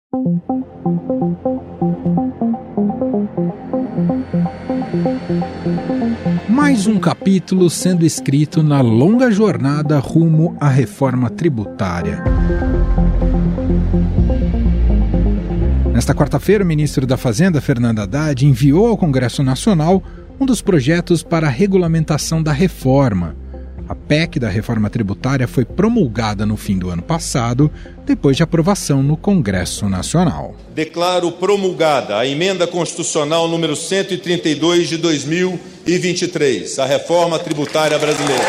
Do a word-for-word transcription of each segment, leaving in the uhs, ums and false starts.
Mais um capítulo sendo escrito na longa jornada rumo à reforma tributária. Nesta quarta-feira, o ministro da Fazenda, Fernando Haddad, enviou ao Congresso Nacional um dos projetos para a regulamentação da reforma. A P E C da reforma tributária foi promulgada no fim do ano passado, depois de aprovação no Congresso Nacional. Declaro promulgada a emenda constitucional número cento e trinta e dois de dois mil e vinte e três, a reforma tributária brasileira.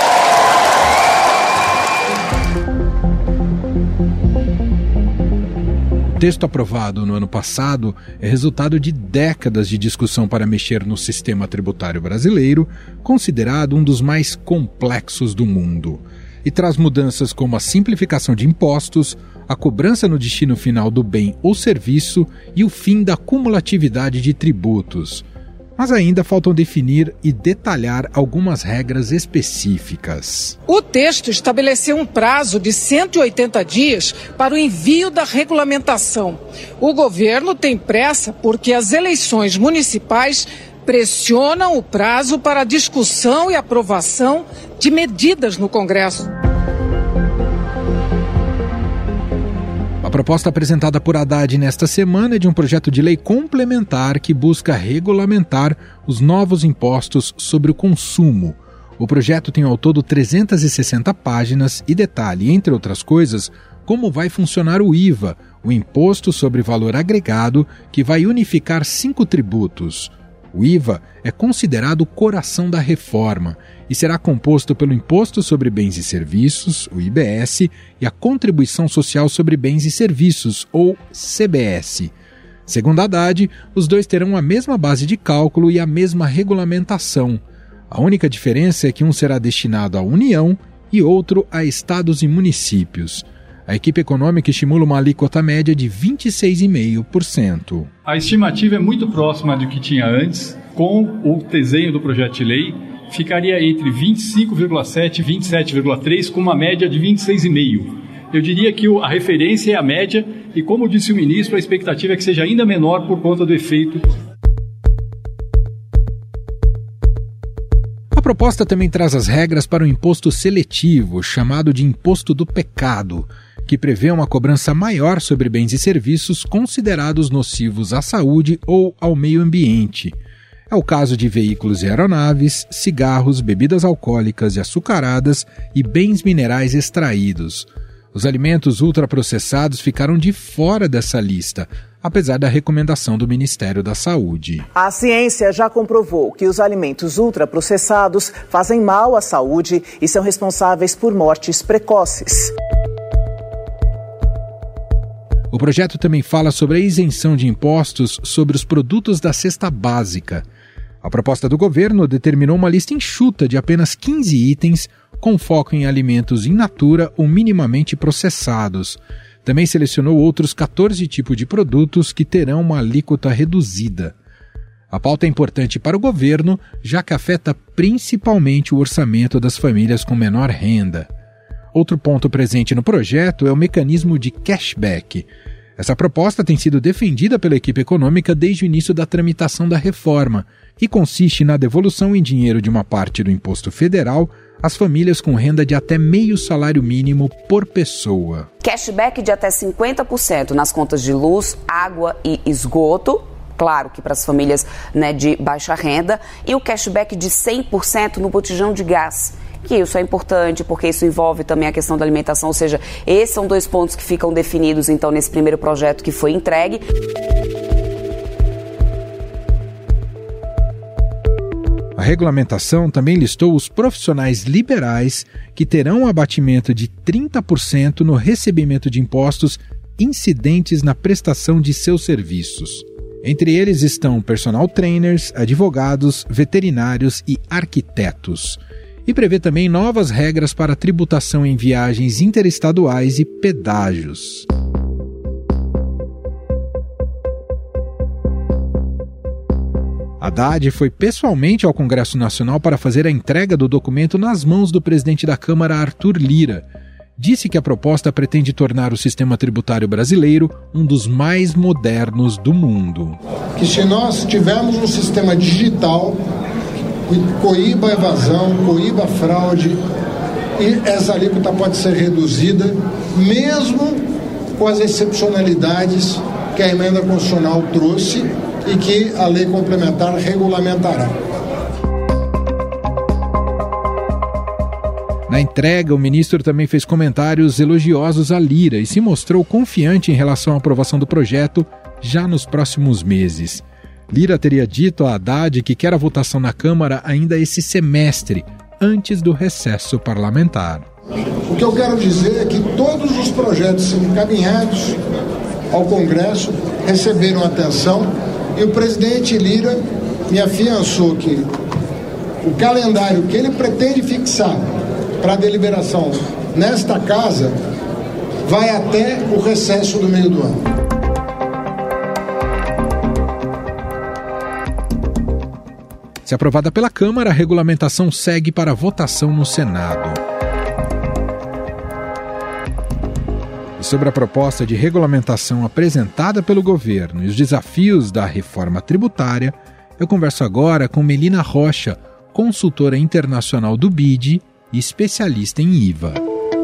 O texto aprovado no ano passado é resultado de décadas de discussão para mexer no sistema tributário brasileiro, considerado um dos mais complexos do mundo, e traz mudanças como a simplificação de impostos, a cobrança no destino final do bem ou serviço e o fim da cumulatividade de tributos. Mas ainda faltam definir e detalhar algumas regras específicas. O texto estabeleceu um prazo de cento e oitenta dias para o envio da regulamentação. O governo tem pressa porque as eleições municipais pressionam o prazo para a discussão e aprovação de medidas no Congresso. A proposta apresentada por Haddad nesta semana é de um projeto de lei complementar que busca regulamentar os novos impostos sobre o consumo. O projeto tem ao todo trezentas e sessenta páginas e detalha, entre outras coisas, como vai funcionar o I V A, o Imposto sobre Valor Agregado, que vai unificar cinco tributos. O I V A é considerado o coração da reforma e será composto pelo Imposto sobre Bens e Serviços, o I B S, e a Contribuição Social sobre Bens e Serviços, ou C B S. Segundo Haddad, os dois terão a mesma base de cálculo e a mesma regulamentação. A única diferença é que um será destinado à União e outro a estados e municípios. A equipe econômica estimula uma alíquota média de vinte e seis vírgula cinco por cento. A estimativa é muito próxima do que tinha antes. Com o desenho do projeto de lei, ficaria entre vinte e cinco vírgula sete e vinte e sete vírgula três, com uma média de vinte e seis vírgula cinco. Eu diria que a referência é a média e, como disse o ministro, a expectativa é que seja ainda menor por conta do efeito. A proposta também traz as regras para o imposto seletivo, chamado de imposto do pecado, que prevê uma cobrança maior sobre bens e serviços considerados nocivos à saúde ou ao meio ambiente. É o caso de veículos e aeronaves, cigarros, bebidas alcoólicas e açucaradas e bens minerais extraídos. Os alimentos ultraprocessados ficaram de fora dessa lista, apesar da recomendação do Ministério da Saúde. A ciência já comprovou que os alimentos ultraprocessados fazem mal à saúde e são responsáveis por mortes precoces. O projeto também fala sobre a isenção de impostos sobre os produtos da cesta básica. A proposta do governo determinou uma lista enxuta de apenas quinze itens, com foco em alimentos in natura ou minimamente processados. Também selecionou outros catorze tipos de produtos que terão uma alíquota reduzida. A pauta é importante para o governo, já que afeta principalmente o orçamento das famílias com menor renda. Outro ponto presente no projeto é o mecanismo de cashback. Essa proposta tem sido defendida pela equipe econômica desde o início da tramitação da reforma e consiste na devolução em dinheiro de uma parte do imposto federal às famílias com renda de até meio salário mínimo por pessoa. Cashback de até cinquenta por cento nas contas de luz, água e esgoto, claro que para as famílias, né, de baixa renda, e o cashback de cem por cento no botijão de gás. Que isso é importante porque isso envolve também a questão da alimentação, ou seja, esses são dois pontos que ficam definidos então nesse primeiro projeto que foi entregue. A regulamentação também listou os profissionais liberais que terão um abatimento de trinta por cento no recebimento de impostos incidentes na prestação de seus serviços. Entre eles estão personal trainers, advogados, veterinários e arquitetos. E prevê também novas regras para tributação em viagens interestaduais e pedágios. Haddad foi pessoalmente ao Congresso Nacional para fazer a entrega do documento nas mãos do presidente da Câmara, Arthur Lira. disse que a proposta pretende tornar o sistema tributário brasileiro um dos mais modernos do mundo. Que se nós tivermos um sistema digital que coíba a evasão, coíba a fraude, e essa alíquota pode ser reduzida, mesmo com as excepcionalidades que a emenda constitucional trouxe e que a lei complementar regulamentará. Na entrega, o ministro também fez comentários elogiosos à Lira e se mostrou confiante em relação à aprovação do projeto já nos próximos meses. Lira teria dito a Haddad que quer a votação na Câmara ainda esse semestre, antes do recesso parlamentar. O que eu quero dizer é que todos os projetos encaminhados ao Congresso receberam atenção e o presidente Lira me afiançou que o calendário que ele pretende fixar para a deliberação nesta casa vai até o recesso do meio do ano. Se aprovada pela Câmara, a regulamentação segue para votação no Senado. E sobre a proposta de regulamentação apresentada pelo governo e os desafios da reforma tributária, eu converso agora com Melina Rocha, consultora internacional do B I D e especialista em I V A.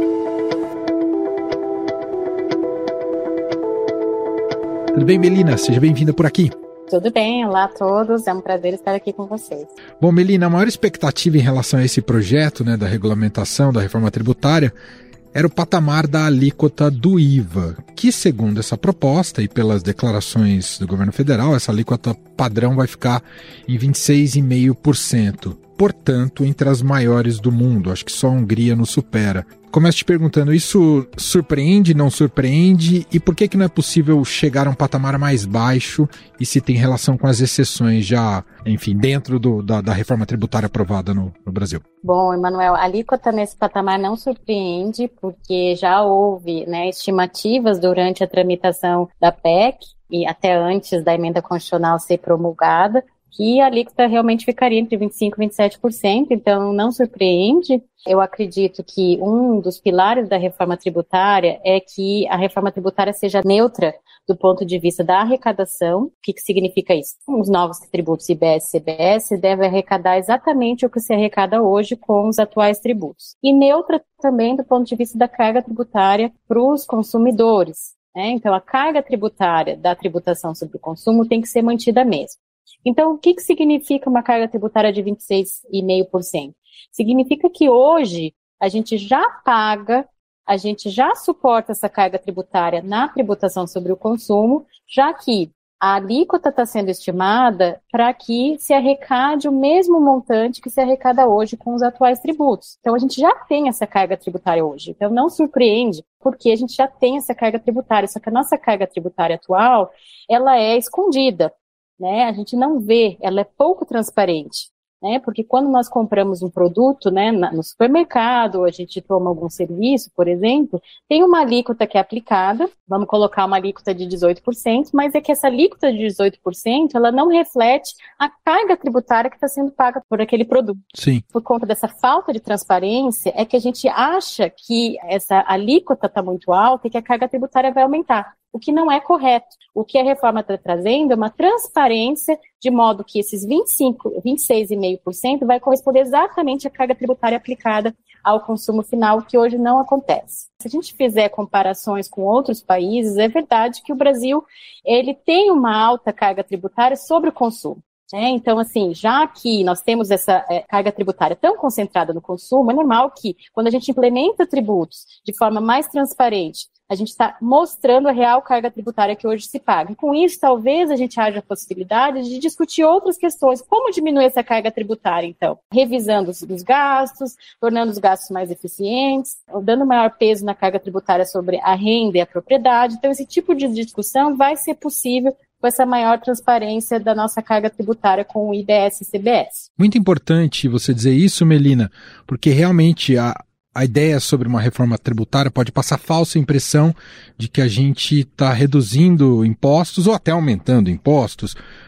Tudo bem, Melina? Seja bem-vinda por aqui. Tudo bem, olá a todos, é um prazer estar aqui com vocês. Bom, Melina, a maior expectativa em relação a esse projeto, né, da regulamentação da reforma tributária era o patamar da alíquota do I V A, que, segundo essa proposta e pelas declarações do governo federal, essa alíquota padrão vai ficar em vinte e seis vírgula cinco por cento. Portanto, entre as maiores do mundo. Acho que só a Hungria nos supera. Começo te perguntando, isso surpreende, não surpreende? E por que que não é possível chegar a um patamar mais baixo e se tem relação com as exceções já, enfim, dentro do, da, da reforma tributária aprovada no, no Brasil? Bom, Emanuel, a alíquota nesse patamar não surpreende porque já houve, né, estimativas durante a tramitação da P E C e até antes da emenda constitucional ser promulgada, que a alíquota realmente ficaria entre vinte e cinco por cento e vinte e sete por cento, então não surpreende. Eu acredito que um dos pilares da reforma tributária é que a reforma tributária seja neutra do ponto de vista da arrecadação. O que, que significa isso? Os novos tributos I B S e C B S devem arrecadar exatamente o que se arrecada hoje com os atuais tributos. E neutra também do ponto de vista da carga tributária para os consumidores, né? Então, a carga tributária da tributação sobre o consumo tem que ser mantida mesmo. Então, o que, que significa uma carga tributária de vinte e seis vírgula cinco por cento? Significa que hoje a gente já paga, a gente já suporta essa carga tributária na tributação sobre o consumo, já que a alíquota está sendo estimada para que se arrecade o mesmo montante que se arrecada hoje com os atuais tributos. Então, a gente já tem essa carga tributária hoje. Então, não surpreende, porque a gente já tem essa carga tributária, só que a nossa carga tributária atual, ela é escondida. Né, a gente não vê, ela é pouco transparente, né, porque quando nós compramos um produto, né, na, no supermercado, a gente toma algum serviço, por exemplo, tem uma alíquota que é aplicada, vamos colocar uma alíquota de dezoito por cento, mas é que essa alíquota de dezoito por cento, ela não reflete a carga tributária que está sendo paga por aquele produto. Sim. Por conta dessa falta de transparência, é que a gente acha que essa alíquota está muito alta e que a carga tributária vai aumentar. O que não é correto. O que a reforma está trazendo é uma transparência de modo que esses vinte e cinco, vinte e seis vírgula cinco por cento vai corresponder exatamente à carga tributária aplicada ao consumo final, que hoje não acontece. Se a gente fizer comparações com outros países, é verdade que o Brasil ele tem uma alta carga tributária sobre o consumo. É, então, assim, já que nós temos essa é, carga tributária tão concentrada no consumo, é normal que, quando a gente implementa tributos de forma mais transparente, a gente está mostrando a real carga tributária que hoje se paga. E com isso, talvez a gente haja a possibilidade de discutir outras questões. Como diminuir essa carga tributária, então? Revisando os, os gastos, tornando os gastos mais eficientes, dando maior peso na carga tributária sobre a renda e a propriedade. Então, esse tipo de discussão vai ser possível com essa maior transparência da nossa carga tributária com o I B S e C B S. Muito importante você dizer isso, Melina, porque realmente a, a ideia sobre uma reforma tributária pode passar falsa impressão de que a gente está reduzindo impostos ou até aumentando impostos,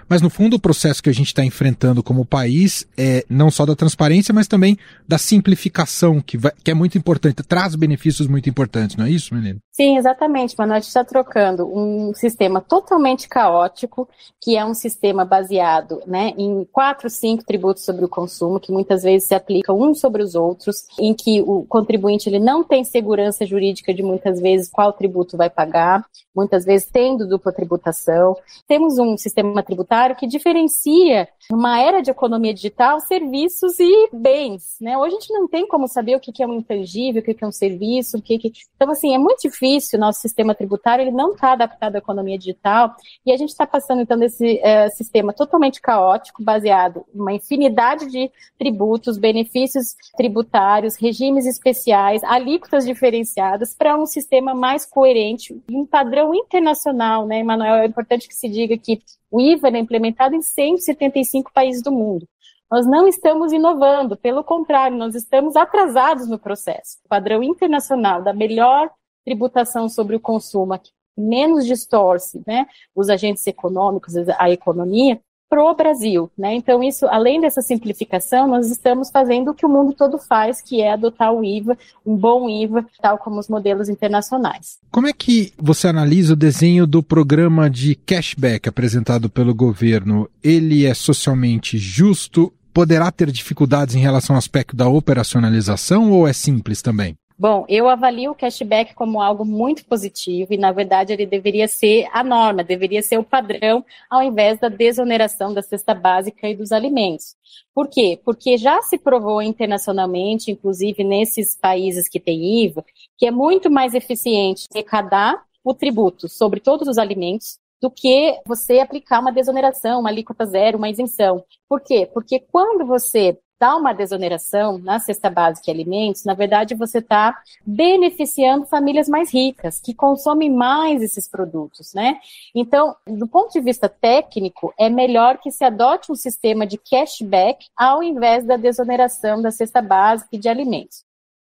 Mas, no fundo, o processo que a gente está enfrentando como país é não só da transparência, mas também da simplificação, que, vai, que é muito importante, traz benefícios muito importantes, não é isso, Milena? Sim, exatamente, Manuel. A gente está trocando um sistema totalmente caótico, que é um sistema baseado, né, em quatro, cinco tributos sobre o consumo, que muitas vezes se aplicam uns sobre os outros, em que o contribuinte ele não tem segurança jurídica de muitas vezes qual tributo vai pagar, muitas vezes tendo dupla tributação. Temos um sistema tributário que diferencia, numa era de economia digital, serviços e bens, né? Hoje a gente não tem como saber o que é um intangível, o que é um serviço, o que que... Então, assim, é muito difícil, o nosso sistema tributário, ele não está adaptado à economia digital, e a gente está passando, então, desse uh, sistema totalmente caótico, baseado em uma infinidade de tributos, benefícios tributários, regimes especiais, alíquotas diferenciadas, para um sistema mais coerente e um padrão internacional, né, Emanuel? É importante que se diga que o I V A é implementado em cento e setenta e cinco países do mundo. Nós não estamos inovando, pelo contrário, nós estamos atrasados no processo. O padrão internacional da melhor tributação sobre o consumo, que menos distorce, né, os agentes econômicos, a economia, pro Brasil, né? Então, isso, além dessa simplificação, nós estamos fazendo o que o mundo todo faz, que é adotar o I V A, um bom I V A, tal como os modelos internacionais. Como é que você analisa o desenho do programa de cashback apresentado pelo governo? Ele é socialmente justo? Poderá ter dificuldades em relação ao aspecto da operacionalização ou é simples também? Bom, eu avalio o cashback como algo muito positivo e, na verdade, ele deveria ser a norma, deveria ser o padrão, ao invés da desoneração da cesta básica e dos alimentos. Por quê? Porque já se provou internacionalmente, inclusive nesses países que têm I V A, que é muito mais eficiente arrecadar o tributo sobre todos os alimentos do que você aplicar uma desoneração, uma alíquota zero, uma isenção. Por quê? Porque quando você dá uma desoneração na cesta básica e alimentos, na verdade você está beneficiando famílias mais ricas, que consomem mais esses produtos, né? Então, do ponto de vista técnico, é melhor que se adote um sistema de cashback ao invés da desoneração da cesta básica e de alimentos.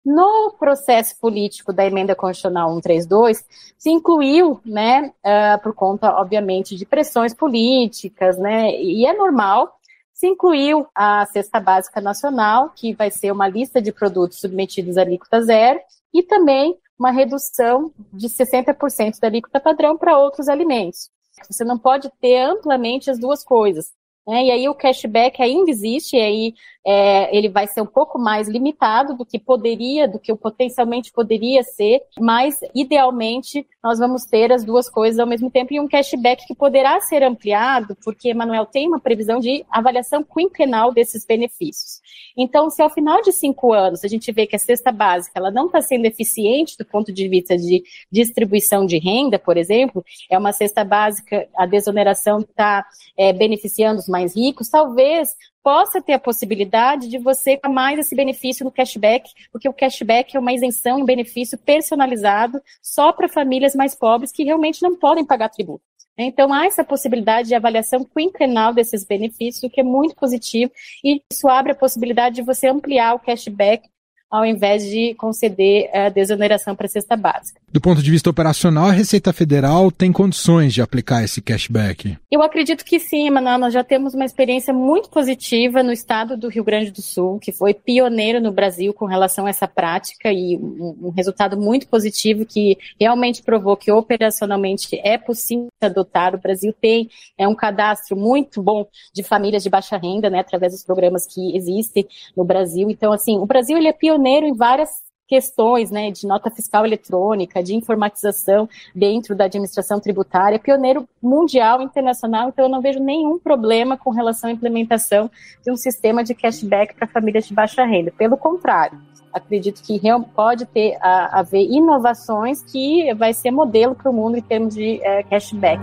No processo político da emenda constitucional cento e trinta e dois, se incluiu, né, uh, por conta, obviamente, de pressões políticas, né, e é normal, se incluiu a cesta básica nacional, que vai ser uma lista de produtos submetidos à alíquota zero, e também uma redução de sessenta por cento da alíquota padrão para outros alimentos. Você não pode ter amplamente as duas coisas, né? E aí o cashback ainda existe, e aí é, ele vai ser um pouco mais limitado do que poderia, do que potencialmente poderia ser, mas idealmente nós vamos ter as duas coisas ao mesmo tempo e um cashback que poderá ser ampliado, porque, Manuel, tem uma previsão de avaliação quinquenal desses benefícios. Então, se ao final de cinco anos a gente vê que a cesta básica ela não está sendo eficiente do ponto de vista de distribuição de renda, por exemplo, é uma cesta básica, a desoneração está é, beneficiando os mais ricos, talvez possa ter a possibilidade de você ter mais esse benefício no cashback, porque o cashback é uma isenção em benefício personalizado só para famílias mais pobres que realmente não podem pagar tributo. Então, há essa possibilidade de avaliação quinquenal desses benefícios, o que é muito positivo, e isso abre a possibilidade de você ampliar o cashback ao invés de conceder a desoneração para a cesta básica. Do ponto de vista operacional, a Receita Federal tem condições de aplicar esse cashback? Eu acredito que sim, Manuel. Nós já temos uma experiência muito positiva no estado do Rio Grande do Sul, que foi pioneiro no Brasil com relação a essa prática e um, um resultado muito positivo que realmente provou que operacionalmente é possível adotar. O Brasil tem é, um cadastro muito bom de famílias de baixa renda, né, através dos programas que existem no Brasil. Então, assim, o Brasil ele é pioneiro em várias questões, né, de nota fiscal eletrônica, de informatização dentro da administração tributária, pioneiro mundial, internacional, então eu não vejo nenhum problema com relação à implementação de um sistema de cashback para famílias de baixa renda. Pelo contrário, acredito que pode ter a, haver inovações que vai ser modelo para o mundo em termos de é, cashback.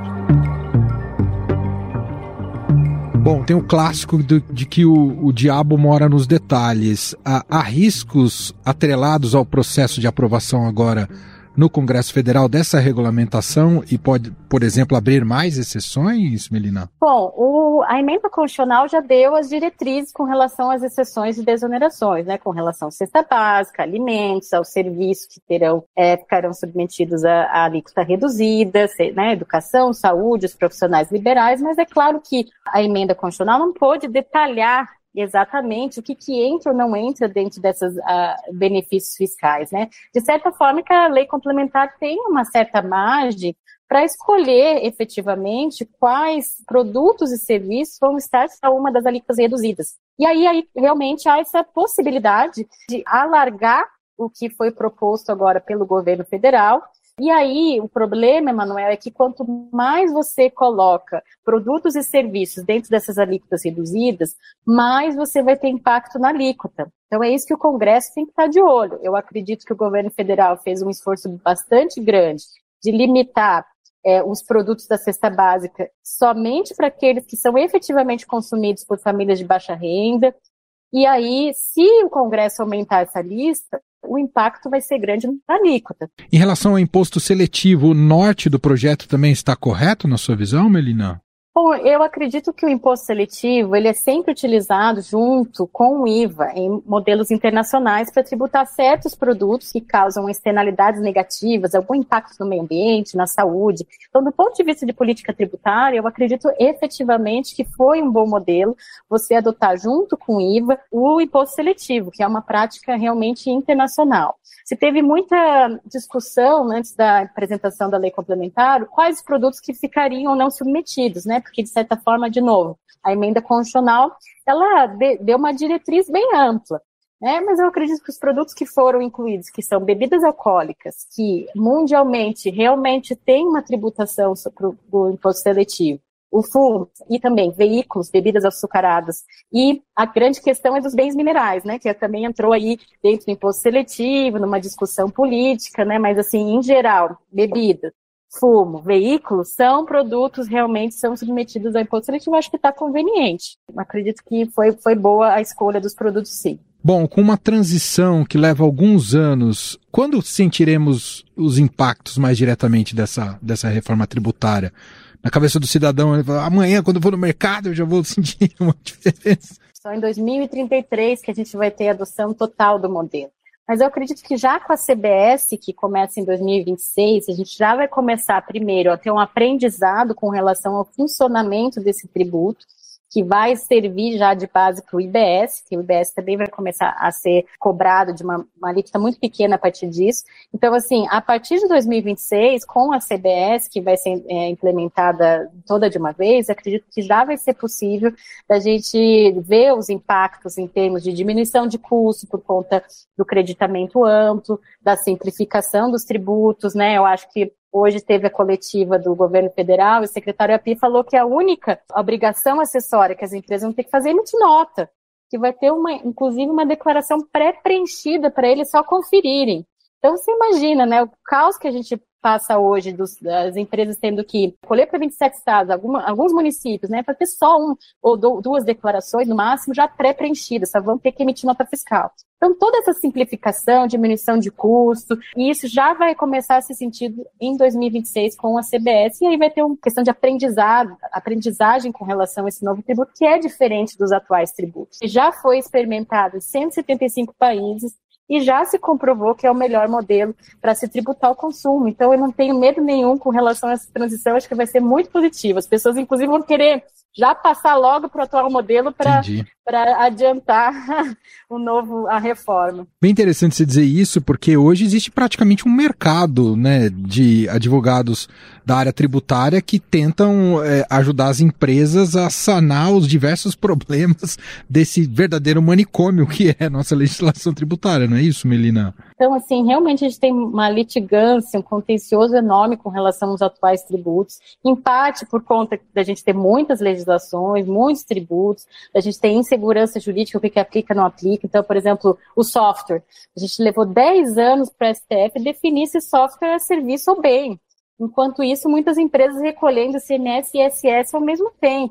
Bom, tem o clássico do, de que o, o diabo mora nos detalhes. Há, há riscos atrelados ao processo de aprovação agora no Congresso Federal dessa regulamentação e pode, por exemplo, abrir mais exceções, Melina? Bom, o, a emenda constitucional já deu as diretrizes com relação às exceções e desonerações, né, com relação à cesta básica, alimentos, aos serviços que terão, é, ficarão submetidos a, a alíquota reduzida, né, educação, saúde, os profissionais liberais, mas é claro que a emenda constitucional não pôde detalhar exatamente o que, que entra ou não entra dentro desses uh, benefícios fiscais, né? De certa forma que a lei complementar tem uma certa margem para escolher efetivamente quais produtos e serviços vão estar a uma das alíquotas reduzidas. E aí, aí realmente há essa possibilidade de alargar o que foi proposto agora pelo governo federal. E aí, o problema, Emanuel, é que quanto mais você coloca produtos e serviços dentro dessas alíquotas reduzidas, mais você vai ter impacto na alíquota. Então, é isso que o Congresso tem que estar de olho. Eu acredito que o governo federal fez um esforço bastante grande de limitar é, os produtos da cesta básica somente para aqueles que são efetivamente consumidos por famílias de baixa renda. E aí, se o Congresso aumentar essa lista, o impacto vai ser grande na alíquota. Em relação ao imposto seletivo, o norte do projeto também está correto na sua visão, Melina? Bom, eu acredito que o imposto seletivo ele é sempre utilizado junto com o I V A em modelos internacionais para tributar certos produtos que causam externalidades negativas, algum impacto no meio ambiente, na saúde. Então, do ponto de vista de política tributária, eu acredito efetivamente que foi um bom modelo você adotar junto com o I V A o imposto seletivo, que é uma prática realmente internacional. Se teve muita discussão antes da apresentação da lei complementar, quais produtos que ficariam ou não submetidos, né? Porque, de certa forma, de novo, a emenda constitucional, ela deu uma diretriz bem ampla, né? Mas eu acredito que os produtos que foram incluídos, que são bebidas alcoólicas, que mundialmente realmente têm uma tributação sobre o imposto seletivo, o fumo e também veículos, bebidas açucaradas. E a grande questão é dos bens minerais, né, que também entrou aí dentro do imposto seletivo, numa discussão política, né, mas assim, em geral, bebidas, fumo, veículos são produtos realmente são submetidos ao imposto seletivo. Eu acho que está conveniente. Eu acredito que foi, foi boa a escolha dos produtos, sim. Bom, com uma transição que leva alguns anos, quando sentiremos os impactos mais diretamente dessa, dessa reforma tributária? Na cabeça do cidadão, ele fala, amanhã, quando eu for no mercado, eu já vou sentir uma diferença. Só em dois mil e trinta e três que a gente vai ter a adoção total do modelo. Mas eu acredito que já com a C B S, que começa em dois mil e vinte e seis, a gente já vai começar primeiro a ter um aprendizado com relação ao funcionamento desse tributo, que vai servir já de base para o I B S, que o I B S também vai começar a ser cobrado de uma, uma alíquota muito pequena a partir disso. Então, assim, a partir de dois mil e vinte e seis, com a C B S, que vai ser é, implementada toda de uma vez, acredito que já vai ser possível da gente ver os impactos em termos de diminuição de custo por conta do creditamento amplo, da simplificação dos tributos, né? Eu acho que hoje teve a coletiva do governo federal e o secretário A P I falou que a única obrigação acessória que as empresas vão ter que fazer é emitir nota, que vai ter, uma, inclusive, uma declaração pré-preenchida para eles só conferirem. Então, você imagina, né, o caos que a gente passa hoje dos, das empresas tendo que colher para vinte e sete estados, alguma, alguns municípios, né, para ter só um ou do, duas declarações, no máximo, já pré-preenchidas, só vão ter que emitir nota fiscal. Então, toda essa simplificação, diminuição de custo, e isso já vai começar a ser sentido em dois mil e vinte e seis com a C B S, e aí vai ter uma questão de aprendizado, aprendizagem com relação a esse novo tributo, que é diferente dos atuais tributos. Já foi experimentado em cento e setenta e cinco países, e já se comprovou que é o melhor modelo para se tributar o consumo. Então, eu não tenho medo nenhum com relação a essa transição, acho que vai ser muito positiva. As pessoas, inclusive, vão querer já passar logo para o atual modelo para adiantar o novo, a reforma. Bem interessante você dizer isso, porque hoje existe praticamente um mercado, né, de advogados da área tributária que tentam é, ajudar as empresas a sanar os diversos problemas desse verdadeiro manicômio que é a nossa legislação tributária, não é isso, Melina? Então, assim, realmente a gente tem uma litigância, um contencioso enorme com relação aos atuais tributos, em parte por conta da gente ter muitas legislações, muitos tributos, a gente tem insegurança jurídica, o que, que aplica, não aplica. Então, por exemplo, o software. A gente levou dez anos para a S T F definir se software é serviço ou bem. Enquanto isso, muitas empresas recolhendo I C M S e I S S ao mesmo tempo.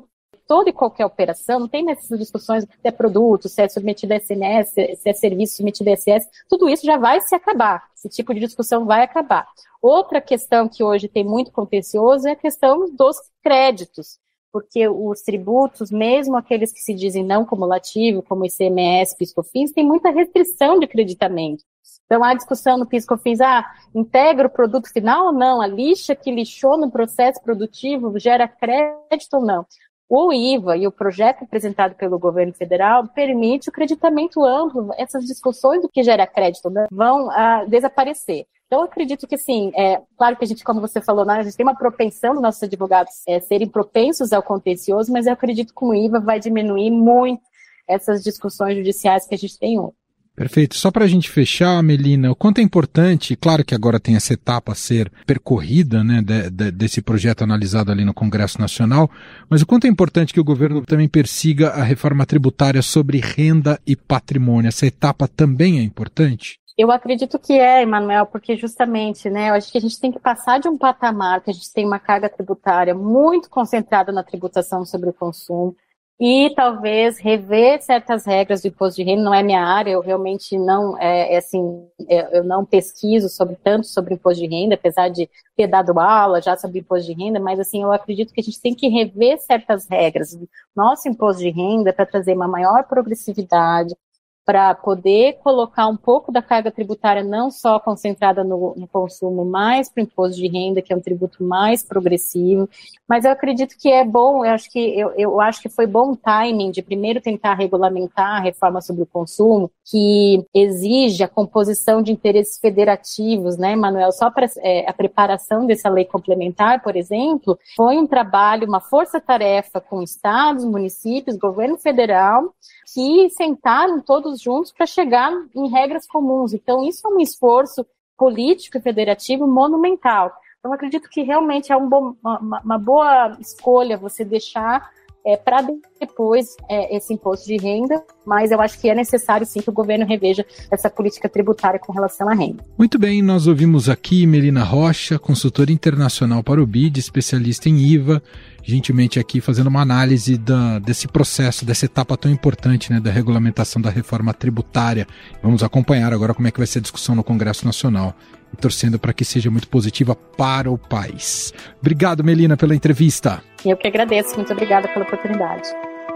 toda e qualquer operação, não tem nessas discussões se é produto, se é submetido a S M S, se é serviço submetido a S S, tudo isso já vai se acabar, esse tipo de discussão vai acabar. Outra questão que hoje tem muito contencioso é a questão dos créditos, porque os tributos, mesmo aqueles que se dizem não cumulativo, como I C M S, PIS/COFINS, tem muita restrição de creditamento. Então, há discussão no PIS/COFINS, ah, integra o produto final ou não? A lixa que lixou no processo produtivo gera crédito ou não? O I V A e o projeto apresentado pelo governo federal permite o creditamento amplo. Essas discussões do que gera crédito ou não vão ah, desaparecer. Então, eu acredito que, assim, é claro que a gente, como você falou, né, a gente tem uma propensão dos nossos advogados é, serem propensos ao contencioso, mas eu acredito que o I V A vai diminuir muito essas discussões judiciais que a gente tem hoje. Perfeito. Só para a gente fechar, Melina, o quanto é importante, claro que agora tem essa etapa a ser percorrida, né, de, de, desse projeto analisado ali no Congresso Nacional, mas o quanto é importante que o governo também persiga a reforma tributária sobre renda e patrimônio. Essa etapa também é importante? Eu acredito que é, Emanuel, porque justamente, né, eu acho que a gente tem que passar de um patamar que a gente tem uma carga tributária muito concentrada na tributação sobre o consumo, e talvez rever certas regras do imposto de renda. Não é minha área, eu realmente não, é, é assim, é, eu não pesquiso sobre, tanto sobre imposto de renda, apesar de ter dado aula já sobre imposto de renda, mas assim, eu acredito que a gente tem que rever certas regras do nosso imposto de renda para trazer uma maior progressividade, para poder colocar um pouco da carga tributária não só concentrada no, no consumo, mas para o imposto de renda, que é um tributo mais progressivo. Mas eu acredito que é bom, eu acho que, eu, eu acho que foi bom o timing de primeiro tentar regulamentar a reforma sobre o consumo, que exige a composição de interesses federativos, né, Manuel? Só para é, a preparação dessa lei complementar, por exemplo, foi um trabalho, uma força-tarefa com estados, municípios, governo federal, que sentaram todos juntos para chegar em regras comuns. Então, isso é um esforço político e federativo monumental. Então, acredito que realmente é um bom, uma, uma boa escolha você deixar é, para depois é, esse imposto de renda, mas eu acho que é necessário sim que o governo reveja essa política tributária com relação à renda. Muito bem, nós ouvimos aqui Melina Rocha, consultora internacional para o B I D, especialista em I V A, gentilmente aqui fazendo uma análise da, desse processo, dessa etapa tão importante, né, da regulamentação da reforma tributária. Vamos acompanhar agora como é que vai ser a discussão no Congresso Nacional e torcendo para que seja muito positiva para o país. Obrigado, Melina, pela entrevista. Eu que agradeço, muito obrigada pela oportunidade.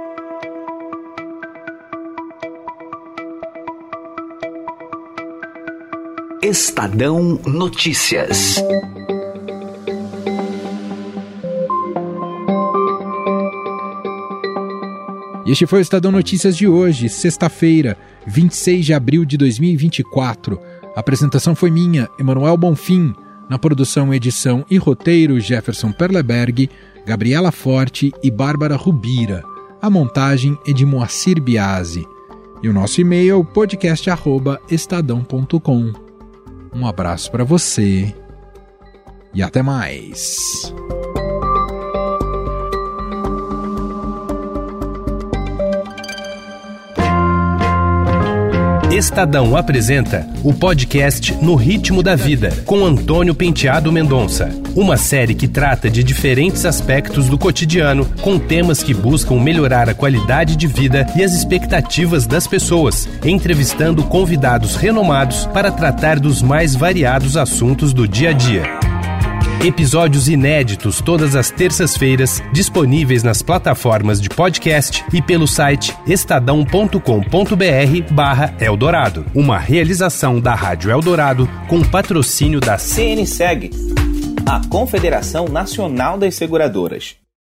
Estadão Notícias. E este foi o Estadão Notícias de hoje, sexta-feira, vinte e seis de abril de dois mil e vinte e quatro. A apresentação foi minha, Emanuel Bonfim. Na produção, edição e roteiro, Jefferson Perleberg, Gabriela Forte e Bárbara Rubira. A montagem é de Moacir Biasi. E o nosso e-mail, podcast arroba estadão ponto com. Um abraço para você e até mais. Estadão apresenta o podcast No Ritmo da Vida, com Antônio Penteado Mendonça. Uma série que trata de diferentes aspectos do cotidiano, com temas que buscam melhorar a qualidade de vida e as expectativas das pessoas, entrevistando convidados renomados para tratar dos mais variados assuntos do dia a dia. Episódios inéditos todas as terças-feiras, disponíveis nas plataformas de podcast e pelo site estadão ponto com ponto br barra Eldorado. Uma realização da Rádio Eldorado com patrocínio da C N S E G, a Confederação Nacional das Seguradoras.